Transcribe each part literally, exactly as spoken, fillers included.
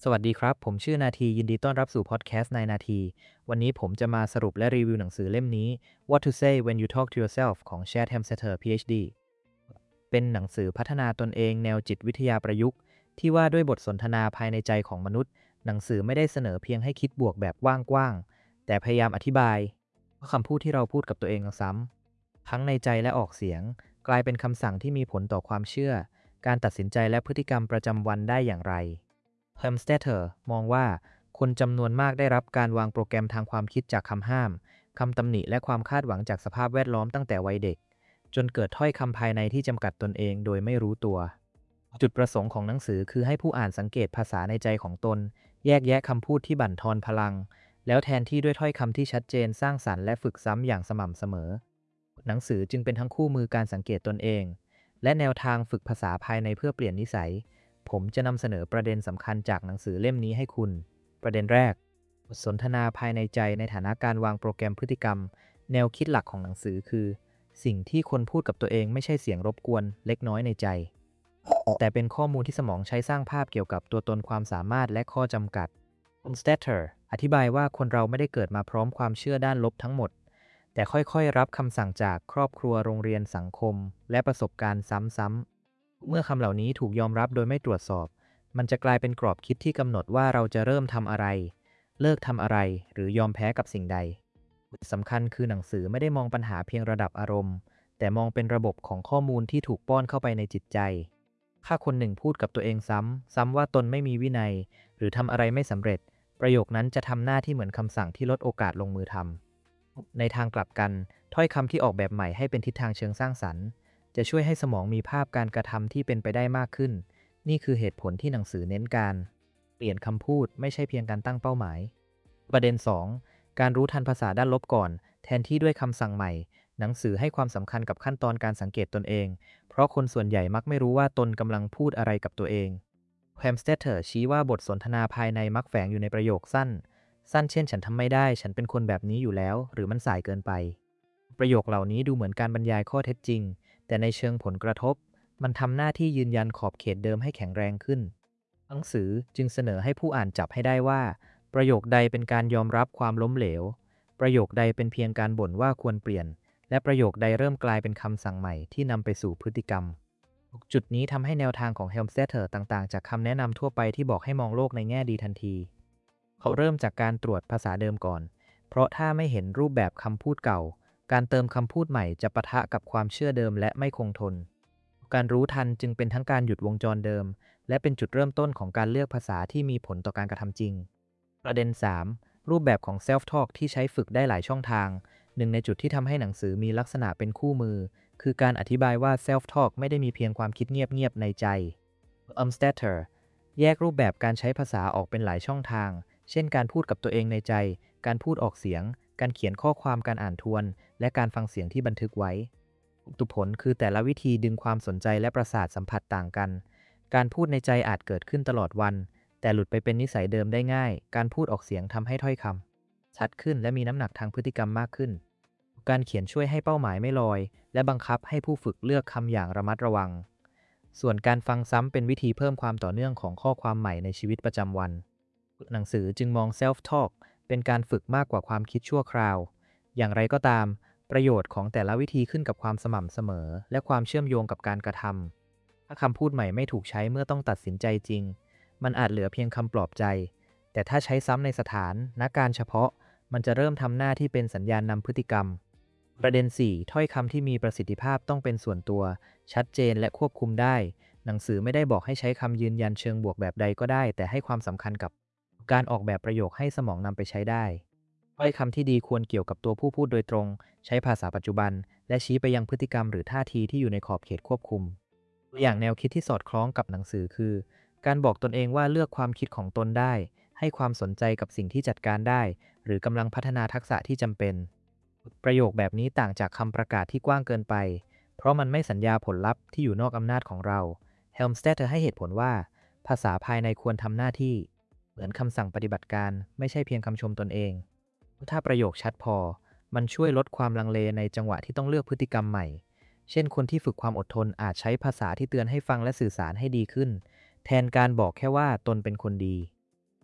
สวัสดีครับ ผมชื่อนาทียินดีต้อนรับสู่พอดแคสต์นายนาทีวันนี้ผมจะมาสรุปและรีวิวหนังสือเล่มนี้ What to Say When You Talk to Yourself ของ Chad Hemsetter พี เอช ดี เป็นหนังสือพัฒนาตนเองแนวจิตวิทยาประยุกต์ที่ว่าด้วยบทสนทนาภายในใจของมนุษย์หนังสือไม่ได้เสนอเพียงให้คิดบวกแบบกว้างๆแต่พยายามอธิบายว่าคำพูดที่เราพูดกับตัวเองซ้ำทั้งในใจและออกเสียงกลายเป็นคำสั่งที่มีผลต่อความเชื่อการตัดสินใจและพฤติกรรมประจำวันได้อย่างไร เฮิร์มสเตเตอร์มองว่าคนจำนวนมากได้รับการวางโปรแกรมทางความคิดจากคำห้ามคำตำหนิและความคาดหวังจากสภาพแวดล้อมตั้งแต่วัยเด็กจนเกิดถ้อยคำภายในที่จำกัดตนเองโดยไม่รู้ตัวจุดประสงค์ของหนังสือคือให้ผู้อ่านสังเกตภาษาในใจของตนแยกแยะคำพูดที่บั่นทอนพลังแล้วแทนที่ด้วยถ้อยคำที่ชัดเจนสร้างสรรค์และฝึกซ้ำอย่างสม่ำเสมอหนังสือจึงเป็นทั้งคู่มือการสังเกตตนเองและแนวทางฝึกภาษาภายในเพื่อเปลี่ยนนิสัย ผมจะนำเสนอประเด็นสำคัญจากหนังสือเล่มนี้ให้คุณ ประเด็นแรกบทสนทนาภายในใจในฐานะการวางโปรแกรมพฤติกรรม แนวคิดหลักของหนังสือคือ สิ่งที่คนพูดกับตัวเองไม่ใช่เสียงรบกวนเล็กน้อยในใจ แต่เป็นข้อมูลที่สมองใช้สร้างภาพเกี่ยวกับตัวตนความสามารถและข้อจำกัดคุณสเตเตอร์อธิบายว่าคนเราไม่ได้เกิดมาพร้อมความเชื่อด้านลบทั้งหมด แต่ค่อยๆรับคำสั่งจากครอบครัวโรงเรียนสังคม และประสบการณ์ซ้ำๆ เมื่อคำเหล่านี้ถูกยอมรับโดยไม่ตรวจสอบ มันจะกลายเป็นกรอบคิดที่กำหนดว่าเราจะเริ่มทำอะไร เลิกทำอะไร หรือยอมแพ้กับสิ่งใดสำคัญคือหนังสือไม่ได้มองปัญหาเพียงระดับอารมณ์ แต่มองเป็นระบบของข้อมูลที่ถูกป้อนเข้าไปในจิตใจ ถ้าคนหนึ่งพูดกับตัวเองซ้ำ ซ้ำว่าตนไม่มีวินัย หรือทำอะไรไม่สำเร็จ ประโยคนั้นจะทำหน้าที่เหมือนคำสั่งที่ลดโอกาสลงมือทำ ในทางกลับกัน ถ้อยคำที่ออกแบบใหม่ให้เป็นทิศทางเชิงสร้างสรรค์ จะช่วยให้สมองมีภาพการกระทำที่เป็นไปได้มากขึ้น นี่คือเหตุผลที่หนังสือเน้นการเปลี่ยนคำพูดไม่ใช่เพียงการตั้งเป้าหมาย ประเด็น สอง การรู้ทันภาษาด้านลบก่อนแทนที่ด้วยคำสั่งใหม่ หนังสือให้ความสำคัญกับขั้นตอนการสังเกตตนเอง เพราะคนส่วนใหญ่มักไม่รู้ว่าตนกำลังพูดอะไรกับตัวเองแฮมสเตเตอร์ชี้ว่าบทสนทนาภายในมักแฝงอยู่ในประโยคสั้น สั้นเช่นฉันทำไม่ได้ฉันเป็นคนแบบนี้อยู่แล้วหรือมันสายเกินไป ประโยคเหล่านี้ดูเหมือนการบรรยายข้อเท็จจริง แต่ในเชิงผลกระทบ มันทำหน้าที่ยืนยันขอบเขตเดิมให้แข็งแรงขึ้น หนังสือจึงเสนอให้ผู้อ่านจับให้ได้ว่า ประโยคใดเป็นการยอมรับความล้มเหลว ประโยคใดเป็นเพียงการบ่นว่าควรเปลี่ยน และประโยคใดเริ่มกลายเป็นคำสั่งใหม่ที่นำไปสู่พฤติกรรม จุดนี้ทำให้แนวทางของเฮลมสเตเตอร์ต่างๆจากคำแนะนำทั่วไปที่บอกให้มองโลกในแง่ดีทันที เขาเริ่มจากการตรวจภาษาเดิมก่อน เพราะถ้าไม่เห็นรูปแบบคำพูดเก่า การเติมคำพูดใหม่จะปะทะกับความเชื่อเดิมและไม่คงทน การรู้ทันจึงเป็นทั้งการหยุดวงจรเดิม และเป็นจุดเริ่มต้นของการเลือกภาษาที่มีผลต่อการกระทำจริง ประเด็น สาม รูปแบบของ self talk ที่ใช้ฝึกได้หลายช่องทาง หนึ่งในจุดที่ทำให้หนังสือมีลักษณะเป็นคู่มือ คือการอธิบายว่า self talk ไม่ได้มีเพียงความคิดเงียบๆในใจ Umstetter แยกรูปแบบการใช้ภาษาออกเป็นหลายช่องทาง เช่นการพูดกับตัวเองในใจ การพูดออกเสียง การเขียนข้อความการอ่านทวน และการฟังเสียงที่บันทึกไว้ตุผลคือแต่ละวิธีดึงความสนใจและประสาทสัมผัสต่างกัน การพูดในใจอาจเกิดขึ้นตลอดวัน แต่หลุดไปเป็นนิสัยเดิมได้ง่าย การพูดออกเสียงทำให้ถ้อยคำชัดขึ้นและมีน้ำหนักทางพฤติกรรมมากขึ้น การเขียนช่วยให้เป้าหมายไม่ลอย และบังคับให้ผู้ฝึกเลือกคำอย่างระมัดระวัง ส่วนการฟังซ้ำเป็นวิธีเพิ่มความต่อเนื่องของข้อความใหม่ในชีวิตประจำวัน หนังสือจึงมอง self talk เป็นการฝึกมากกว่าความคิดชั่วคราว อย่างไรก็ตาม ประโยชน์ของแต่ละวิธีขึ้นกับความสม่ำเสมอ และความเชื่อมโยงกับการกระทำถ้าคำพูดใหม่ไม่ถูกใช้เมื่อต้องตัดสินใจจริง มันอาจเหลือเพียงคำปลอบใจ แต่ถ้าใช้ซ้ำในสถานณการเฉพาะ มันจะเริ่มทำหน้าที่เป็นสัญญาณนำพฤติกรรม ประเด็น สี่ ถ้อยคำที่มีประสิทธิภาพต้องเป็นส่วนตัว ชัดเจนและควบคุมได้ หนังสือไม่ได้บอกให้ใช้คำยืนยันเชิงบวกแบบใดก็ได้ แต่ให้ความสำคัญกับการออกแบบประโยคให้สมองนำไปใช้ได้ถ้อยคำที่ดีควรเกี่ยวกับตัวผู้พูดโดยตรง ใช้ภาษาปัจจุบัน และชี้ไปยังพฤติกรรมหรือท่าทีที่อยู่ในขอบเขตควบคุม ตัวอย่างแนวคิดที่สอดคล้องกับหนังสือคือ การบอกตนเองว่าเลือกความคิดของตนได้ ให้ความสนใจกับสิ่งที่จัดการได้ หรือกำลังพัฒนาทักษะที่จำเป็น ประโยคแบบนี้ต่างจากคำประกาศที่กว้างเกินไป เพราะมันไม่สัญญาผลลัพธ์ที่อยู่นอกอำนาจของเรา เฮลมสเตเตอร์ให้เหตุผลว่า ภาษาภายในควรทำหน้าที่ เหมือนคำสั่งปฏิบัติการไม่ใช่เพียงคำชมตนเอง ถ้าประโยคชัดพอ มันช่วยลดความลังเลในจังหวะที่ต้องเลือกพฤติกรรมใหม่ เช่นคนที่ฝึกความอดทนอาจใช้ภาษาที่เตือนให้ฟังและสื่อสารให้ดีขึ้น แทนการบอกแค่ว่าตนเป็นคนดี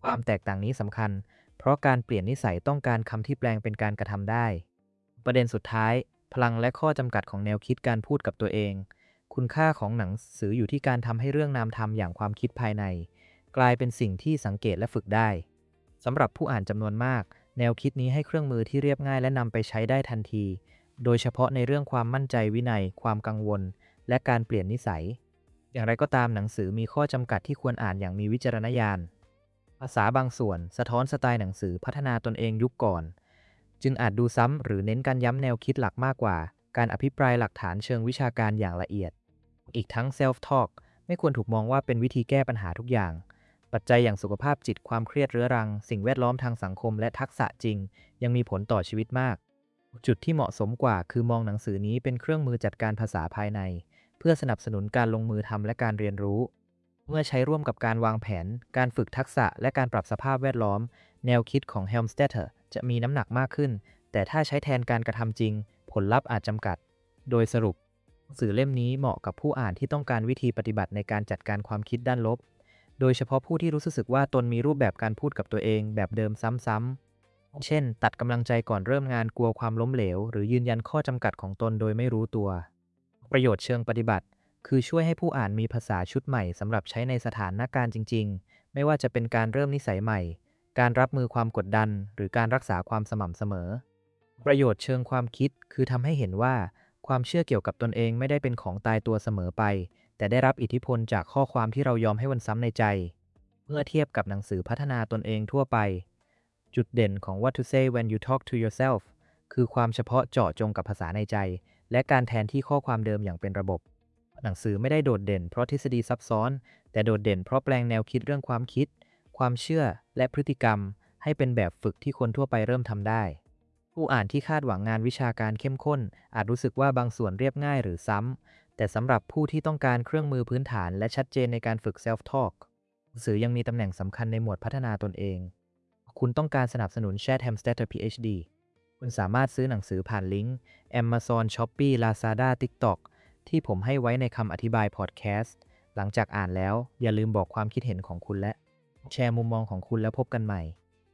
ความแตกต่างนี้สำคัญเพราะการเปลี่ยนนิสัยต้องการคำที่แปลงเป็นการกระทำได้ประเด็นสุดท้ายพลังและข้อจำกัดของแนวคิดการพูดกับตัวเองคุณค่าของหนังสืออยู่ที่การทำให้เรื่องนามธรรมอย่างความคิดภายในกลายเป็นสิ่งที่สังเกตและฝึกได้สำหรับผู้อ่านจำนวนมากแนวคิดนี้ให้เครื่องมือที่เรียบง่ายและนำไปใช้ได้ทันทีโดยเฉพาะในเรื่องความมั่นใจวินัยความกังวลและการเปลี่ยนนิสัยอย่างไรก็ตามหนังสือมีข้อจำกัดที่ควรอ่านอย่างมีวิจารณญาณภาษาบางส่วนสะท้อนสไตล์หนังสือพัฒนาตนเองยุคก่อนจึงอาจดูซ้ำหรือเน้นการย้ำแนวคิดหลักมากกว่าการอภิปรายหลักฐานเชิงวิชาการอย่างละเอียดอีกทั้ง self talk ไม่ควรถูกมองว่าเป็นวิธีแก้ปัญหาทุกอย่างปัจจัยอย่างสุขภาพจิตความเครียดเรื้อรังสิ่งแวดล้อมทางสังคมและทักษะจริงยังมีผลต่อชีวิตมากจุดที่เหมาะสมกว่าคือมองหนังสือนี้เป็นเครื่องมือจัดการภาษาภายในเพื่อสนับสนุนการลงมือทำและการเรียนรู้เมื่อใช้ร่วมกับการวางแผนการฝึกทักษะและการปรับสภาพแวดล้อมแนวคิดของ Helmstetter จะมีน้ำหนักมากขึ้นแต่ถ้าใช้แทนการกระทำจริงผลลัพธ์อาจจำกัดโดยสรุปหนังสือเล่มนี้เหมาะกับผู้อ่านที่ต้องการวิธีปฏิบัติในการจัดการความคิดด้านลบโดยเฉพาะผู้ที่รู้สึกว่าตนมีรูปแบบการพูดกับตัวเองแบบเดิมซ้ำๆเช่นตัดกำลังใจก่อนเริ่มงานกลัวความล้มเหลวหรือยืนยันข้อจำกัดของตนโดยไม่รู้ตัวประโยชน์เชิงปฏิบัติคือช่วยให้ผู้อ่านมีภาษาชุดใหม่สำหรับใช้ในสถานการณ์จริงๆไม่ว่าจะเป็นการเริ่มนิสัยใหม่การรับมือความกดดันหรือการรักษาความสม่ำเสมอประโยชน์เชิงความคิดคือทำให้เห็นว่าความเชื่อเกี่ยวกับตนเองไม่ได้เป็นของตายตัวเสมอไปแต่ได้รับอิทธิพลจากข้อความที่เรายอมให้วนซ้ำในใจเมื่อเทียบกับหนังสือพัฒนาตนเองทั่วไปจุดเด่นของ What to Say When You Talk to Yourself คือความเฉพาะเจาะจงกับภาษาในใจและการแทนที่ข้อความเดิมอย่างเป็นระบบหนังสือไม่ได้โดดเด่นเพราะทฤษฎีซับซ้อนแต่โดดเด่นเพราะแปลงแนวคิดเรื่องความคิดความเชื่อและพฤติกรรมให้เป็นแบบฝึกที่คนทั่วไปเริ่มทำได้ผู้อ่านที่คาดหวังงานวิชาการเข้มข้นอาจรู้สึกว่าบางส่วนเรียบง่ายหรือซ้ำแต่สำหรับผู้ที่ต้องการเครื่องมือพื้นฐานและชัดเจนในการฝึก self talk หนังสือยังมีตำแหน่งสำคัญในหมวดพัฒนาตนเองคุณต้องการสนับสนุน Chad Hamstetter พี เอช ดี คุณสามารถซื้อหนังสือผ่านลิงก์ Amazon Shopee Lazada TikTok ที่ผมให้ไว้ในคำอธิบายพอดแคสต์หลังจากอ่านแล้วอย่าลืมบอกความคิดเห็นของคุณและแชร์มุมมองของคุณแล้วพบกันใหม่